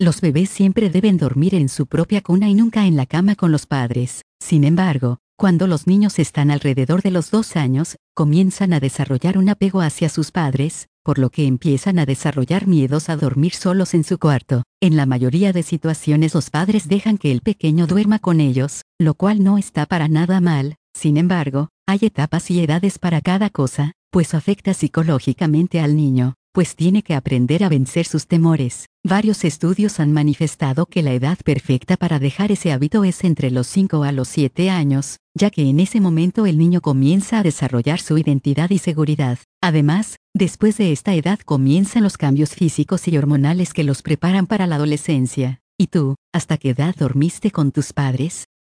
Los bebés siempre deben dormir en su propia cuna y nunca en la cama con los padres. Sin embargo, cuando los niños están alrededor de los 2 años, comienzan a desarrollar un apego hacia sus padres, por lo que empiezan a desarrollar miedos a dormir solos en su cuarto. En la mayoría de situaciones los padres dejan que el pequeño duerma con ellos, lo cual no está para nada mal. Sin embargo, hay etapas y edades para cada cosa, pues afecta psicológicamente al niño, pues tiene que aprender a vencer sus temores. Varios estudios han manifestado que la edad perfecta para dejar ese hábito es entre los 5 a los 7 años, ya que en ese momento el niño comienza a desarrollar su identidad y seguridad. Además, después de esta edad comienzan los cambios físicos y hormonales que los preparan para la adolescencia. ¿Y tú, hasta qué edad dormiste con tus padres?